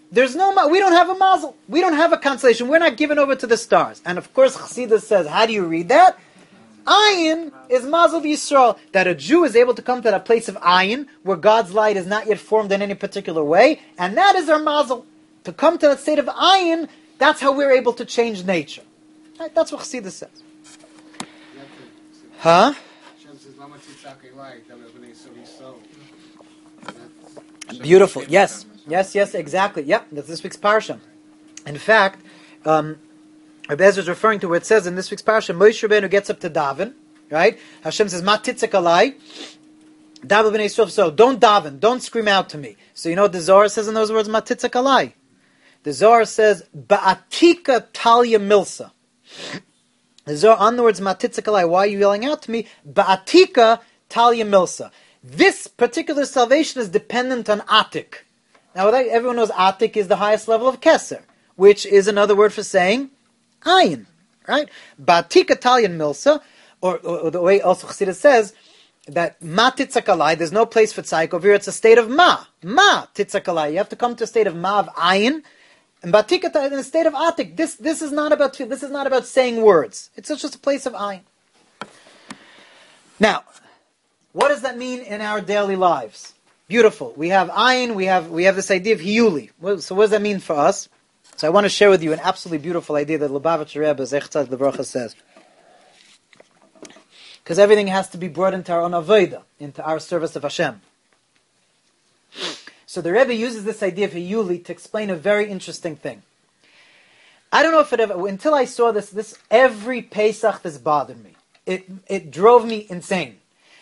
A: There's no, we don't have a mazel. We don't have a constellation. We're not given over to the stars. And of course, Chassidus says, how do you read that? Ayin is mazel Yisrael, that a Jew is able to come to that place of ayin, where God's light is not yet formed in any particular way, and that is our mazel. To come to that state of ayin, that's how we're able to change nature. Right? That's what Chassidus says. Huh? Beautiful. Yes, exactly. Yep, that's this week's parsha. In fact, Rabbi Ezra is referring to where it says in this week's parsha, Moshe Rabbeinu gets up to daven, right? Hashem says, "Ma titzek alai." Daven b'nei Yisrael. So don't daven, don't scream out to me. So you know what the Zohar says in those words, "Ma titzek alai." The Zohar says, "Ba'atika talia milsa." The Zohar on the words "Ma titzek alai." Why are you yelling out to me? Ba'atika talia milsa. This particular salvation is dependent on Atik. Now, everyone knows Atik is the highest level of Keser, which is another word for saying Ayin, right? Ba'atik Italian Milsa, or the way also Chassidus says, that Ma Titzakalai, there's no place for Tzaik over here, it's a state of Ma Titzakalai. You have to come to a state of Ma of Ayin, and Ba'atik in a state of Atik. This is not about saying words. It's just a place of Ayin. Now, what does that mean in our daily lives? Beautiful. We have ayin, we have this idea of hiyuli. So what does that mean for us? So I want to share with you an absolutely beautiful idea that Lubavitcher Rebbe, Zech Tzad L'Bracha, says. Because everything has to be brought into our own avodah, into our service of Hashem. So the Rebbe uses this idea of hiyuli to explain a very interesting thing. I don't know if it ever, until I saw this every Pesach this bothered me. It drove me insane.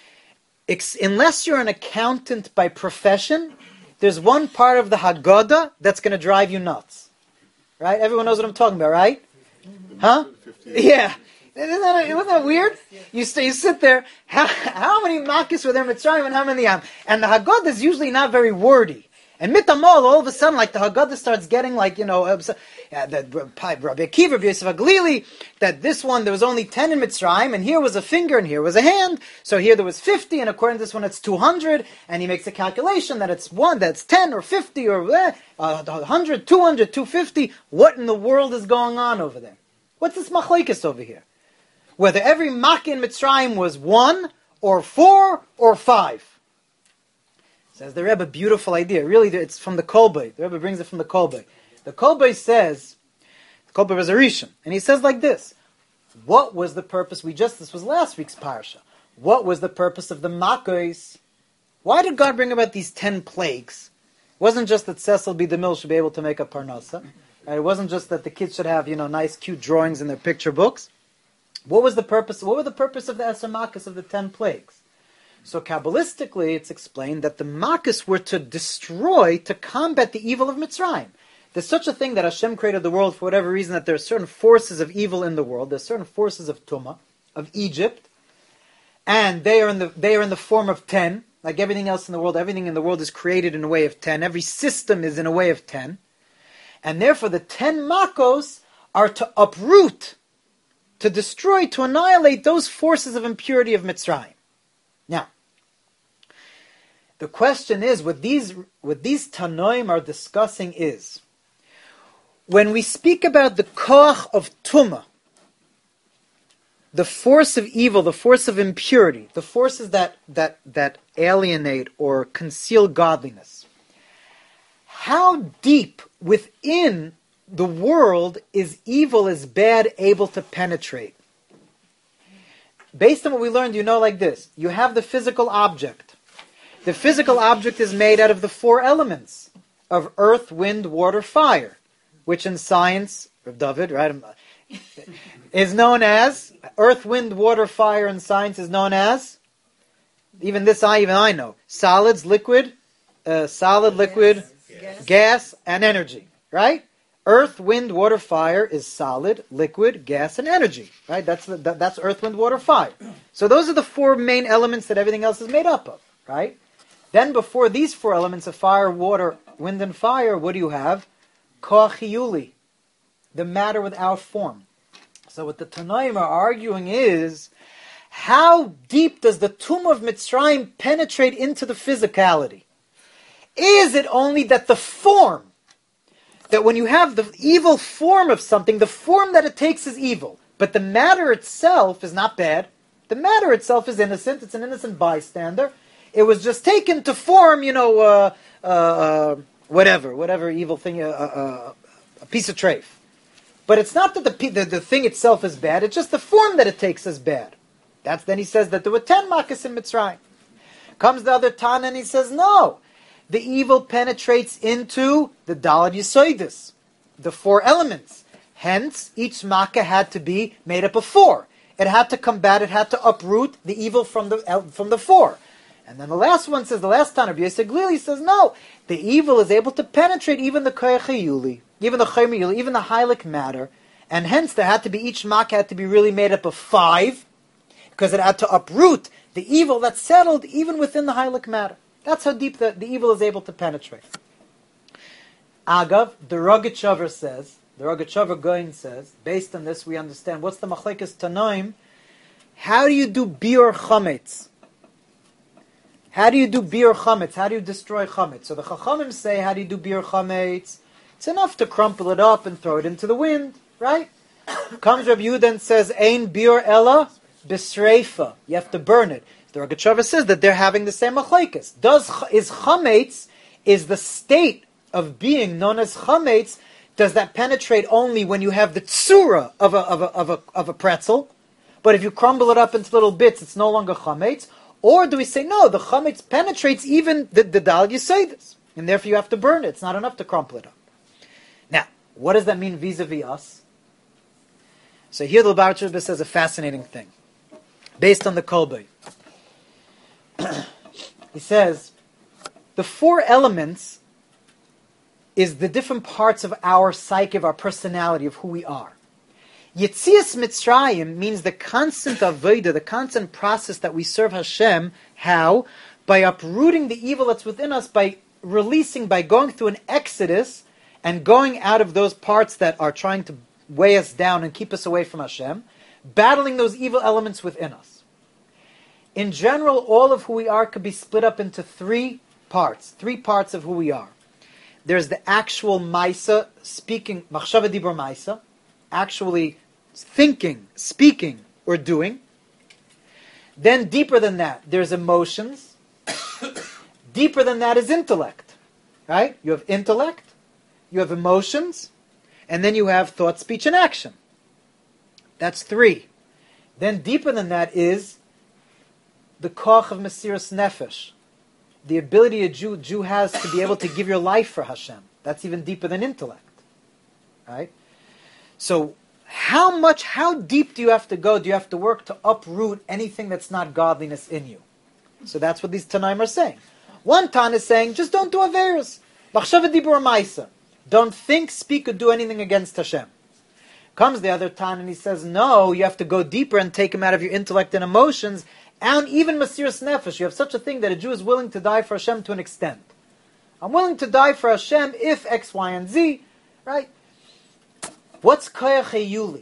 A: Unless you're an accountant by profession, there's one part of the Haggadah that's going to drive you nuts. Right? Everyone knows what I'm talking about, right? Huh? Yeah. Wasn't that weird? You sit there, how many Makis were there Mitzrayim and how many Am? And the Haggadah is usually not very wordy. And mitamol, all of a sudden, like the Haggadah starts getting like, Rabbi Akiva, Rabbi Yosef HaGlili, that this one, there was only 10 in Mitzrayim, and here was a finger, and here was a hand, so here there was 50, and according to this one, it's 200, and he makes a calculation that it's 10, or 50, or 100, 200, 250. What in the world is going on over there? What's this machlokes over here? Whether every Makkah in Mitzrayim was 1, or 4, or 5. Says the Rebbe, beautiful idea. Really, it's from the Kolbei. The Rebbe brings it from the Kolbei. The Kolbei says, the Kolbei was a Rishon, and he says like this: what was the purpose? This was last week's parsha. What was the purpose of the Makkos? Why did God bring about these 10 plagues? It wasn't just that Cecil B. DeMille should be able to make a parnasa. Right? It wasn't just that the kids should have, nice, cute drawings in their picture books. What was the purpose? What was the purpose of the Eser Makkos, of the 10 plagues? So Kabbalistically, it's explained that the Makkos were to destroy, to combat the evil of Mitzrayim. There's such a thing that Hashem created the world for whatever reason, that there are certain forces of evil in the world. There's certain forces of Tumah, of Egypt, and they are in the form of 10. Like everything else in the world, everything in the world is created in a way of 10. Every system is in a way of 10. And therefore the 10 Makkos are to uproot, to destroy, to annihilate those forces of impurity of Mitzrayim. Now, the question is, what these Tanoim are discussing is, when we speak about the koach of Tumah, the force of evil, the force of impurity, the forces that alienate or conceal godliness, how deep within the world is evil, is bad, able to penetrate? Based on what we learned, like this. You have the physical object. The physical object is made out of the 4 elements of earth, wind, water, fire, which in science, Rav David, right, is known as, earth, wind, water, fire in science is known as, even I know, solids, liquid, gas, and energy, right? Earth, wind, water, fire is solid, liquid, gas, and energy, right? That's earth, wind, water, fire. So those are the 4 main elements that everything else is made up of, right? Then before these 4 elements of fire, water, wind, and fire, what do you have? Koach hiyuli, the matter without form. So what the Tanoim are arguing is, how deep does the Tumah of Mitzrayim penetrate into the physicality? Is it only that the form that when you have the evil form of something, the form that it takes is evil. But the matter itself is not bad. The matter itself is innocent. It's an innocent bystander. It was just taken to form, whatever evil thing, a piece of treif. But it's not that the thing itself is bad. It's just the form that it takes is bad. Then he says that there were 10 makas in Mitzrayim. Comes the other Tana and he says, no. The evil penetrates into the Dalad Yisoidis, the 4 elements. Hence, each makkah had to be made up of 4. It had to combat, it had to uproot the evil from the 4. And then the last one says, the last Tana of Yosef Glili says, no, the evil is able to penetrate even the Koyach Yuli, even the Chaymer Yuli, even the Heilig matter, and hence there had to be, each makkah had to be really made up of 5, because it had to uproot the evil that settled even within the Heilig matter. That's how deep the evil is able to penetrate. Agav, the Rogatchover says, the Rogatchover Goin says, based on this we understand, what's the Machlekes Tanoim? How do you do Biur Chametz? How do you do Biur Chametz? How do you destroy Chametz? So the Chachamim say, how do you do Biur Chametz? It's enough to crumple it up and throw it into the wind, right? Comes Rabbi Yehuda and says, Ein Biur Ella B'Sreifa. You have to burn it. The Rogatchover says that they're having the same Machlekes. Is Chametz, is the state of being known as Chametz, does that penetrate only when you have the tsura of a pretzel? But if you crumble it up into little bits, it's no longer Chametz? Or do we say, no, the Chametz penetrates even the Dal Yisaydas, and therefore you have to burn it. It's not enough to crumple it up. Now, what does that mean vis-a-vis us? So here the Lubavitcher Rebbe says a fascinating thing, based on the Kolbei. He says, the 4 elements is the different parts of our psyche, of our personality, of who we are. Yetzias Mitzrayim means the constant avodah, the constant process that we serve Hashem. How? By uprooting the evil that's within us, by releasing, by going through an exodus, and going out of those parts that are trying to weigh us down and keep us away from Hashem, battling those evil elements within us. In general, all of who we are could be split up into 3 parts of who we are. There's the actual Maisa, speaking, Machshava Dibur Maisa, actually thinking, speaking, or doing. Then deeper than that, there's emotions. Deeper than that is intellect. Right? You have intellect, you have emotions, and then you have thought, speech, and action. That's 3. Then deeper than that is the koch of Mesiras Nefesh, the ability a Jew has to be able to give your life for Hashem. That's even deeper than intellect. Right? So, how deep do you have to go? Do you have to work to uproot anything that's not godliness in you? So that's what these Tanaim are saying. One Tan is saying, just don't do Averos. Machshava Dibur Maisa. Don't think, speak, or do anything against Hashem. Comes the other Tan and he says, no, you have to go deeper and take him out of your intellect and emotions, and even Mesiras Nefesh. You have such a thing that a Jew is willing to die for Hashem to an extent. I'm willing to die for Hashem if X, Y, and Z, right? What's Koyach Yuli?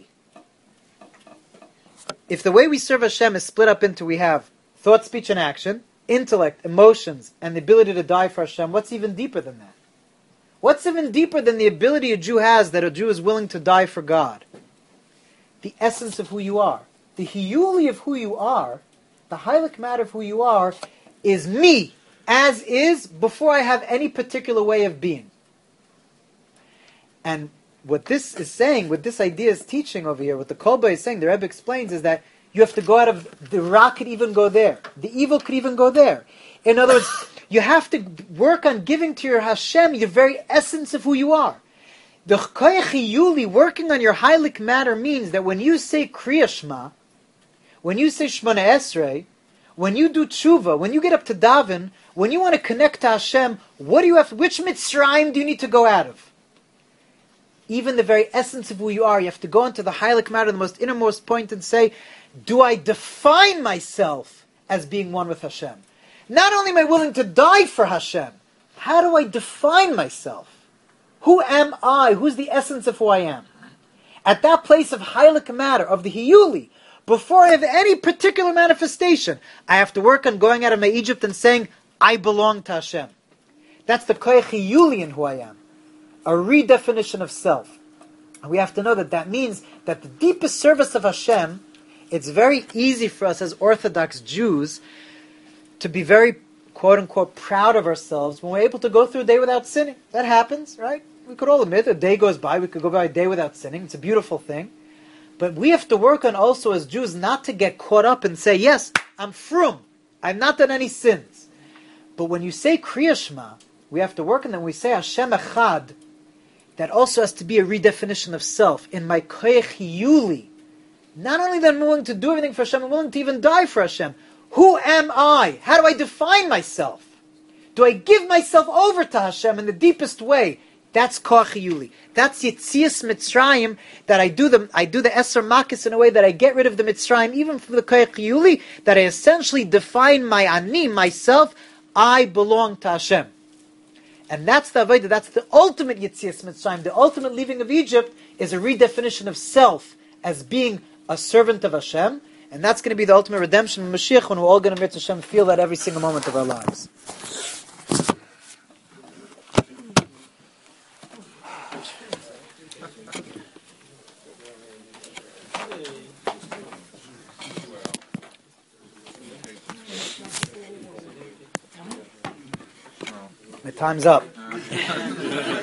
A: If the way we serve Hashem is split up into, we have thought, speech, and action, intellect, emotions, and the ability to die for Hashem, what's even deeper than that? What's even deeper than the ability a Jew has that a Jew is willing to die for God? The essence of who you are. The Hiyuli of who you are, the Heilig matter of who you are, is me, as is, before I have any particular way of being. And what this is saying, what this idea is teaching over here, what the Kolba is saying, the Rebbe explains, is that you have to go out of, the ra could even go there. The evil could even go there. In other words, you have to work on giving to your Hashem your very essence of who you are. The Koyach Yuli, working on your Heilig matter, means that when you say Kriya Shema, when you say Shemona Esrei, when you do tshuva, when you get up to daven, when you want to connect to Hashem, what do you have? Which Mitzrayim do you need to go out of? Even the very essence of who you are, you have to go into the Heilig matter, the most innermost point, and say, do I define myself as being one with Hashem? Not only am I willing to die for Hashem, how do I define myself? Who am I? Who's the essence of who I am? At that place of Heilig matter, of the Hiyuli, before I have any particular manifestation, I have to work on going out of my Egypt and saying, I belong to Hashem. That's the Koyach Hiyuli in who I am. a redefinition of self. And we have to know that that means that the deepest service of Hashem, it's very easy for us as Orthodox Jews to be very, quote-unquote, proud of ourselves when we're able to go through a day without sinning. That happens, right? We could all admit a day goes by, we could go by a day without sinning. It's a beautiful thing. But we have to work on also as Jews not to get caught up and say, yes, I'm frum. I've not done any sins. But when you say Kriya Shema, we have to work on that. When we say Hashem Echad, that also has to be a redefinition of self. In my koyach yuli, not only that I'm willing to do everything for Hashem, I'm willing to even die for Hashem. Who am I? How do I define myself? Do I give myself over to Hashem in the deepest way? That's koach yuli. That's Yitzias Mitzrayim. That I do the Eser Makis in a way that I get rid of the Mitzrayim, even from the koach yuli. That I essentially define my ani, myself. I belong to Hashem. And that's the Avodah, that's the ultimate Yitzias Mitzrayim. The ultimate leaving of Egypt is a redefinition of self as being a servant of Hashem. And that's going to be the ultimate redemption of Mashiach when we're all going to, Mitzvah Hashem, feel that every single moment of our lives. The time's up.